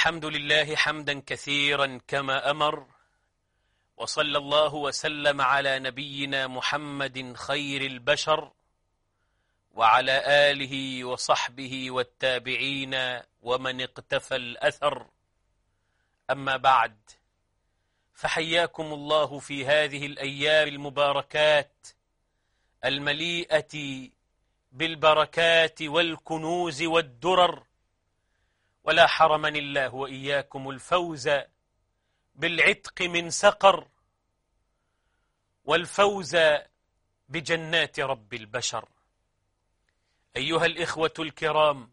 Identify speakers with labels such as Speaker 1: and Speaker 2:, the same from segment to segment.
Speaker 1: الحمد لله حمدا كثيرا كما أمر، وصلى الله وسلم على نبينا محمد خير البشر وعلى آله وصحبه والتابعين ومن اقتفى الأثر. أما بعد، فحياكم الله في هذه الأيام المباركات المليئة بالبركات والكنوز والدرر، ولا حرمني الله وإياكم الفوز بالعتق من سقر والفوز بجنات رب البشر. أيها الإخوة الكرام،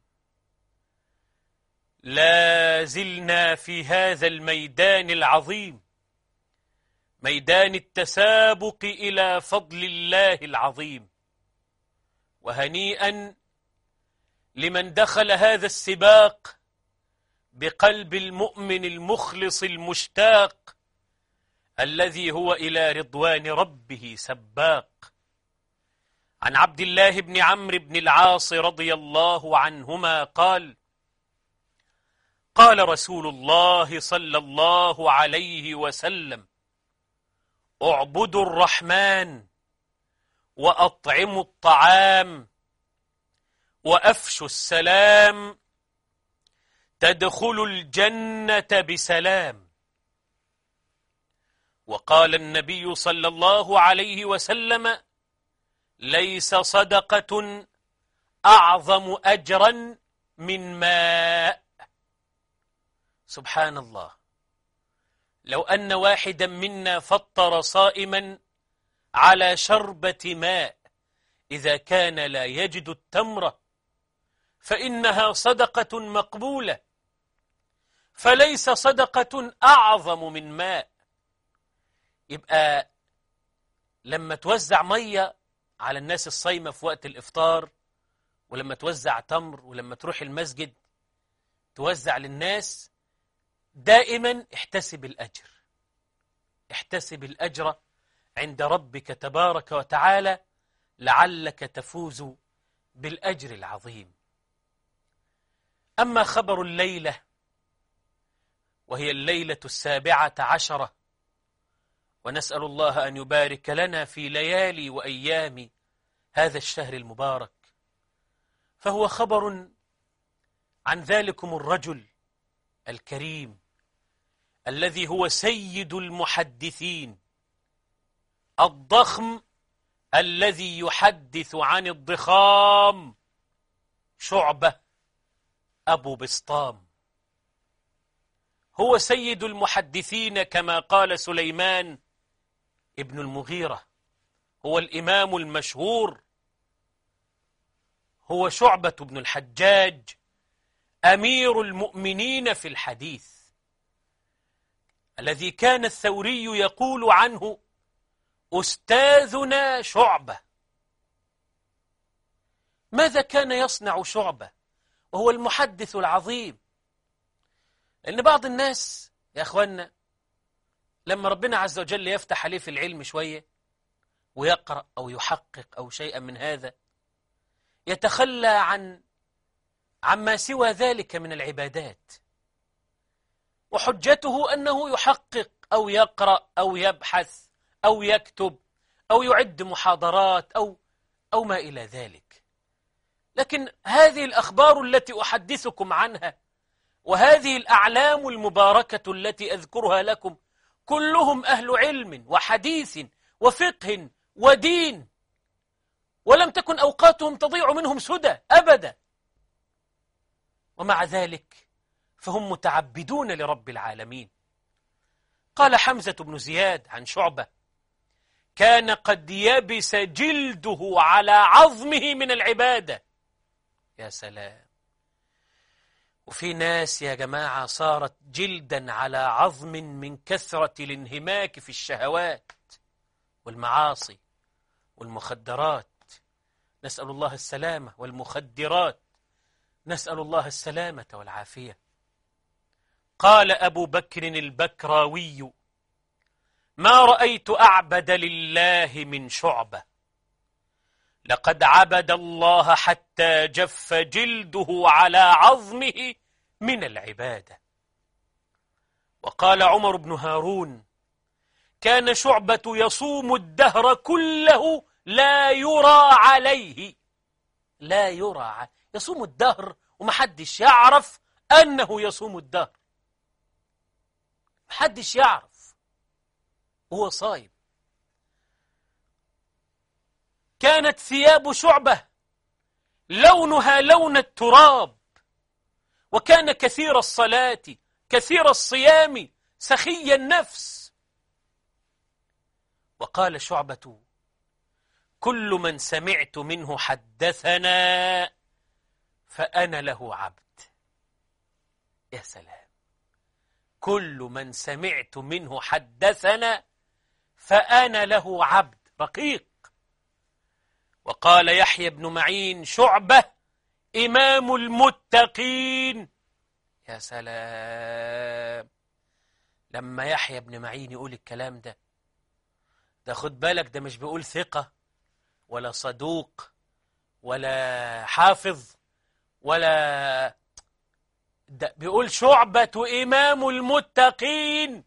Speaker 1: لا زلنا في هذا الميدان العظيم، ميدان التسابق إلى فضل الله العظيم، وهنيئا لمن دخل هذا السباق بقلب المؤمن المخلص المشتاق الذي هو إلى رضوان ربه سباق. عن عبد الله بن عمرو بن العاص رضي الله عنهما قال: قال رسول الله صلى الله عليه وسلم: اعبدوا الرحمن وأطعموا الطعام وأفشوا السلام تدخلوا الجنة بسلام. وقال النبي صلى الله عليه وسلم: ليس صدقة أعظم أجرا من ماء. سبحان الله، لو أن واحدا منا فطر صائما على شربة ماء إذا كان لا يجد التمرة فإنها صدقة مقبولة، فليس صدقة أعظم من ماء. يبقى لما توزع مية على الناس الصايمة في وقت الإفطار، ولما توزع تمر، ولما تروح المسجد توزع للناس، دائما احتسب الأجر، احتسب الأجر عند ربك تبارك وتعالى لعلك تفوز بالأجر العظيم. أما خبر الليلة، وهي الليلة 17، ونسأل الله أن يبارك لنا في ليالي وأيام هذا الشهر المبارك، فهو خبر عن ذلكم الرجل الكريم الذي هو سيد المحدثين، الضخم الذي يحدث عن الضخام، شعبة أبو بسطام. هو سيد المحدثين كما قال سليمان ابن المغيرة، هو الإمام المشهور، هو شعبة بن الحجاج أمير المؤمنين في الحديث، الذي كان الثوري يقول عنه: أستاذنا شعبة. ماذا كان يصنع شعبة وهو المحدث العظيم؟ لأن بعض الناس يا أخوانا لما ربنا عز وجل يفتح عليه في العلم شوية ويقرأ أو يحقق أو شيئا من هذا، يتخلى عما سوى ذلك من العبادات، وحجته أنه يحقق أو يقرأ أو يبحث أو يكتب أو يعد محاضرات أو ما إلى ذلك. لكن هذه الأخبار التي أحدثكم عنها وهذه الأعلام المباركة التي أذكرها لكم كلهم أهل علم وحديث وفقه ودين، ولم تكن أوقاتهم تضيع منهم سدى أبدا، ومع ذلك فهم متعبدون لرب العالمين. قال حمزة بن زياد عن شعبة: كان قد يبس جلده على عظمه من العبادة. يا سلام! وفي ناس يا جماعة صارت جلدا على عظم من كثرة الانهماك في الشهوات والمعاصي والمخدرات، نسأل الله السلامة، والمخدرات، نسأل الله السلامة والعافية. قال أبو بكر البكراوي: ما رأيت أعبد لله من شعبة، لقد عبد الله حتى جف جلده على عظمه من العبادة. وقال عمر بن هارون: كان شعبة يصوم الدهر كله لا يرى عليه، لا يرى، يصوم الدهر ومحدش يعرف أنه يصوم الدهر، محدش يعرف وهو صايم. كانت ثياب شعبة لونها لون التراب، وكان كثير الصلاة كثير الصيام سخي النفس. وقال شعبة: كل من سمعت منه حدثنا فأنا له عبد. يا سلام، كل من سمعت منه حدثنا فأنا له عبد، رقيق. وقال يحيى بن معين: شعبة إمام المتقين. يا سلام، لما يحيى بن معين يقول الكلام ده خد بالك، ده مش بيقول ثقة ولا صدوق ولا حافظ ولا، ده بيقول شعبة إمام المتقين.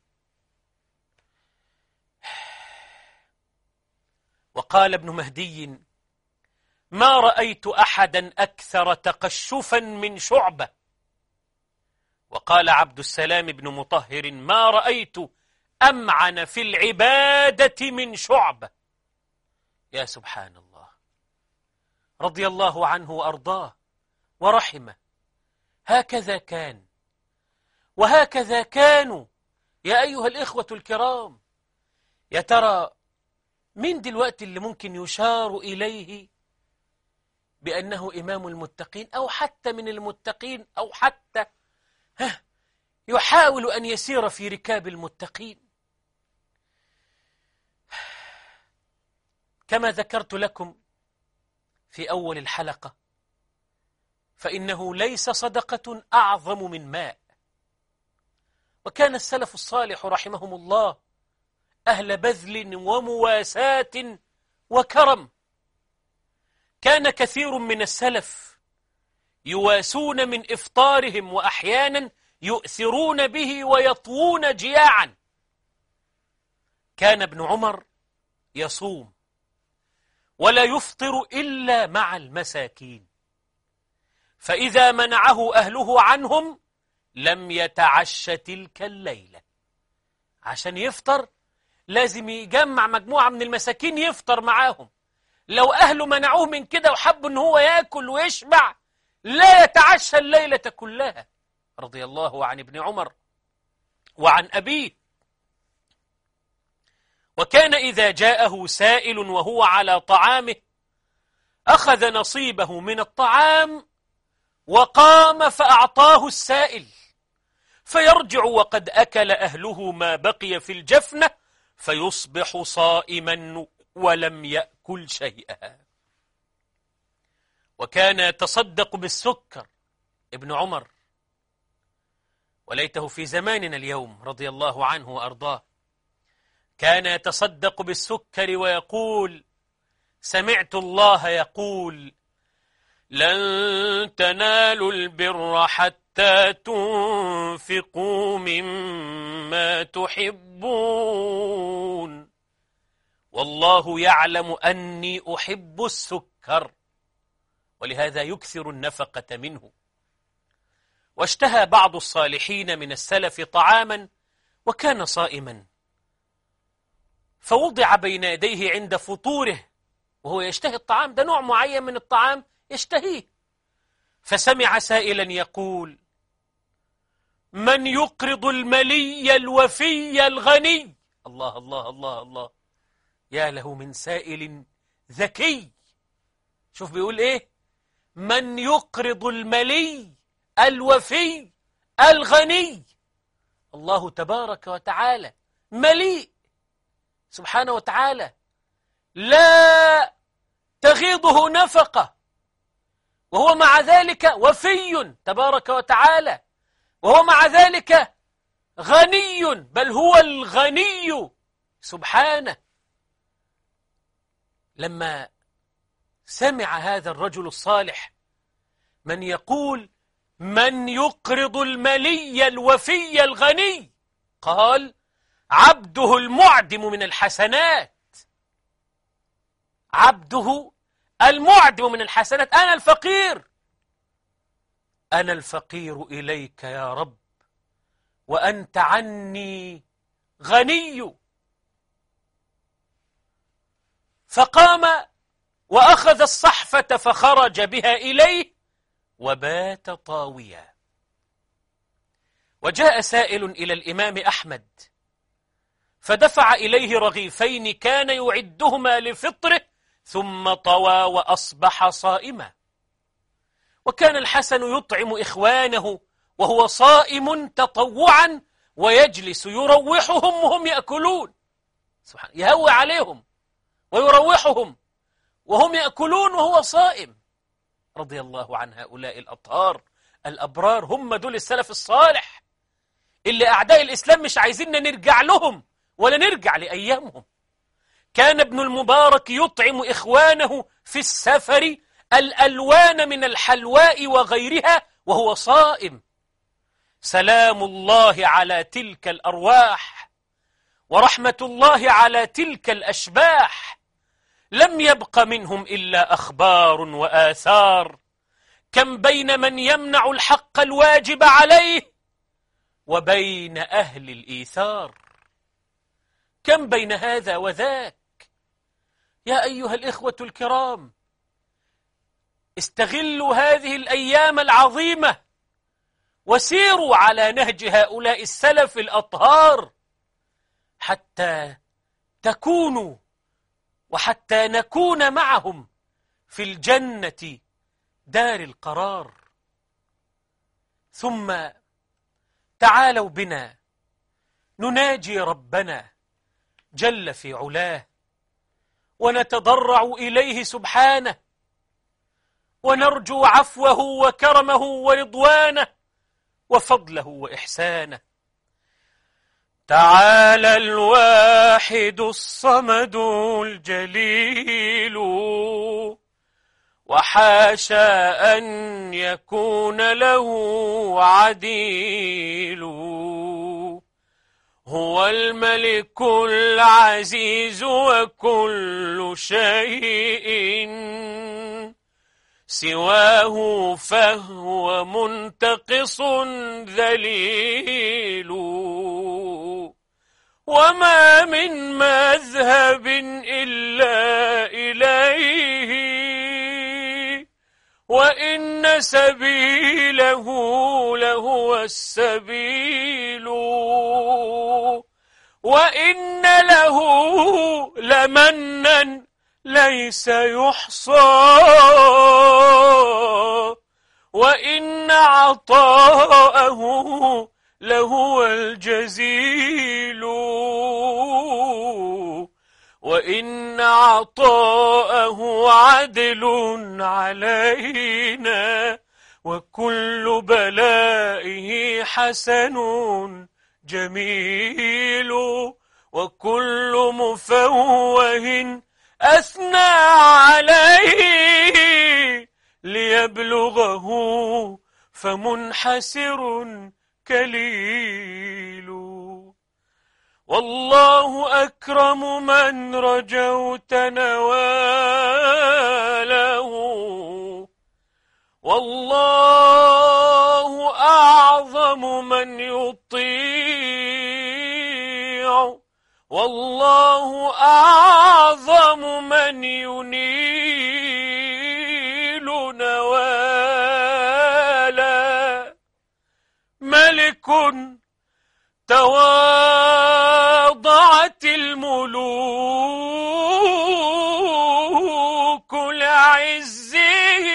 Speaker 1: وقال ابن مهدي: ما رأيت أحدا أكثر تقشفا من شعبة. وقال عبد السلام بن مطهر: ما رأيت أمعن في العبادة من شعبة. يا سبحان الله، رضي الله عنه وأرضاه ورحمه. هكذا كان وهكذا كانوا يا أيها الإخوة الكرام. يا ترى مين دلوقتي اللي ممكن يشار إليه بأنه إمام المتقين، أو حتى من المتقين، أو حتى يحاول أن يسير في ركاب المتقين؟ كما ذكرت لكم في أول الحلقة، فإنه ليس صدقة أعظم من ماء. وكان السلف الصالح رحمهم الله أهل بذل ومواساة وكرم. كان كثير من السلف يواسون من إفطارهم، وأحيانا يؤثرون به ويطوون جياعا. كان ابن عمر يصوم ولا يفطر إلا مع المساكين، فإذا منعه أهله عنهم لم يتعش تلك الليلة. عشان يفطر لازم يجمع مجموعة من المساكين يفطر معاهم. لو أهله منعوه من كده وحبوا أن هو يأكل ويشبع لا يتعشى الليلة كلها. رضي الله عن ابن عمر وعن أبيه. وكان إذا جاءه سائل وهو على طعامه أخذ نصيبه من الطعام وقام فأعطاه السائل، فيرجع وقد أكل أهله ما بقي في الجفنة، فيصبح صائما ولم يأكل شيئا. وكان يتصدق بالسكر ابن عمر، وليته في زماننا اليوم رضي الله عنه وأرضاه. كان يتصدق بالسكر ويقول: سمعت الله يقول: لن تنالوا البر حتى تنفقوا مما تحبون، والله يعلم أني أحب السكر، ولهذا يكثر النفقة منه. واشتهى بعض الصالحين من السلف طعاما وكان صائما، فوضع بين يديه عند فطوره وهو يشتهي الطعام، ده نوع معين من الطعام يشتهيه، فسمع سائلا يقول: من يقرض الملي الوفي الغني. الله الله الله الله، يا له من سائل ذكي. شوف بيقول ايه: من يقرض الملي الوفي الغني. الله تبارك وتعالى مليء سبحانه وتعالى، لا تغيضه نفقة، وهو مع ذلك وفي تبارك وتعالى، وهو مع ذلك غني، بل هو الغني سبحانه. لما سمع هذا الرجل الصالح من يقول: من يقرض الملي الوفي الغني، قال عبده المعدم من الحسنات، عبده المعدم من الحسنات، أنا الفقير، أنا الفقير إليك يا رب وأنت عني غني. فقام وأخذ الصحفة فخرج بها إليه وبات طاويا. وجاء سائل إلى الإمام أحمد فدفع إليه رغيفين كان يعدهما لفطره ثم طوى وأصبح صائما. وكان الحسن يطعم إخوانه وهو صائم تطوعا ويجلس يروحهم وهم يأكلون، سبحان، يهوي عليهم ويروحهم وهم يأكلون وهو صائم. رضي الله عن هؤلاء الأطهار الأبرار، هم دول السلف الصالح اللي أعداء الإسلام مش عايزيننا نرجع لهم ولا نرجع لأيامهم. كان ابن المبارك يطعم إخوانه في السفر الألوان من الحلواء وغيرها وهو صائم. سلام الله على تلك الأرواح ورحمة الله على تلك الأشباح، لم يبق منهم إلا أخبار وآثار. كم بين من يمنع الحق الواجب عليه وبين أهل الإيثار، كم بين هذا وذاك. يا أيها الإخوة الكرام، استغلوا هذه الأيام العظيمة وسيروا على نهج هؤلاء السلف الأطهار حتى تكونوا وحتى نكون معهم في الجنة دار القرار. ثم تعالوا بنا نناجي ربنا جل في علاه ونتضرع إليه سبحانه ونرجو عفوه وكرمه ورضوانه وفضله وإحسانه. تعالى الواحد الصمد الجليل وحاشا أن يكون له عديل، هو الملك العزيز وكل شيء سواه فهو منتقص ذليل، وما من مذهب إلا إليه وإن سبيله لهو السبيل، وإن له لمنا ليس يحصى، وإن عطاءه لهو الجزيل، وإن عطاءه عدل علينا، وكل بلائه حسن جميل، وكل مفوه أثنى عليه ليبلغه فمنحسر كليل. والله أكرم من رجوت نواله، والله أعظم من يطيع، والله أعظم من ينيل نوالا. ملك تواضعت الملوك لعزه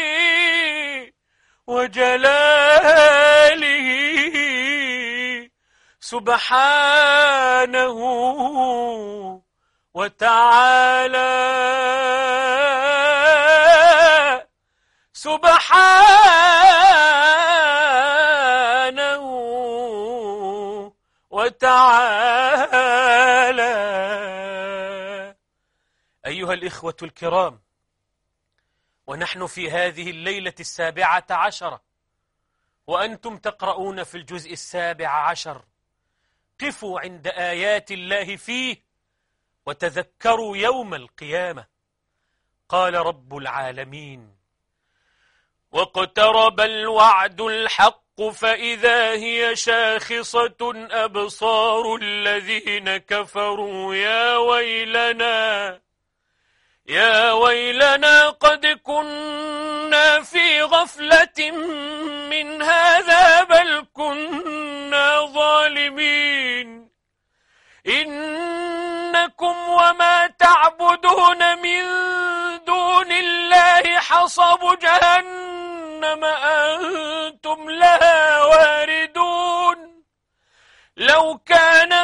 Speaker 1: وجلاله، سبحانه وتعالى، سبحانه وتعالى. أيها الإخوة الكرام، ونحن في هذه الليلة 17 وأنتم تقرؤون في الجزء 17، قفوا عند آيات الله فيه وتذكروا يوم القيامة. قال رب العالمين: واقترب الوعد الحق فإذا هي شاخصة أبصار الذين كفروا يا ويلنا قد كنا في غفلة من هذا بل كنا ظالمين إنكم وما تعبدون من دون الله حصب جهنم أنتم لها واردون لو كان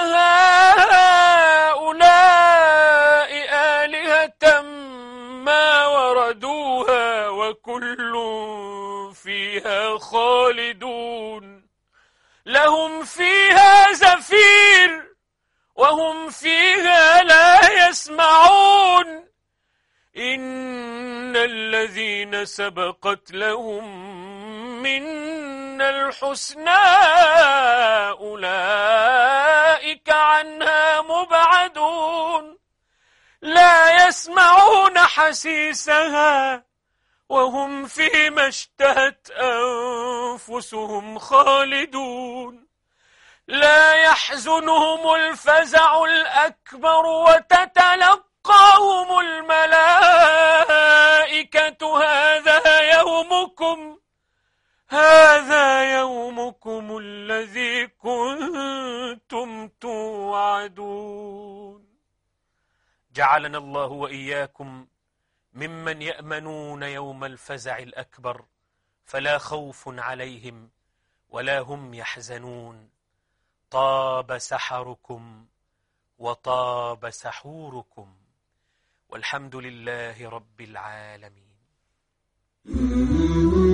Speaker 1: هؤلاء آلهة ما وردوها وكل فيها خالدون لهم فيها زفير وهم فيها لا يسمعون إن الذين سبقت لهم منا الحسنى أولئك عنها مبعدون لا يسمعون حسيسها وهم فيما اشتهت أنفسهم خالدون لا يحزنهم الفزع الأكبر وتتلقاهم الملائكة هذا يومكم الذي كنتم توعدون. جعلنا الله وإياكم ممن يأمنون يوم الفزع الأكبر فلا خوف عليهم ولا هم يحزنون. طاب سحركم وطاب سحوركم والحمد لله رب العالمين.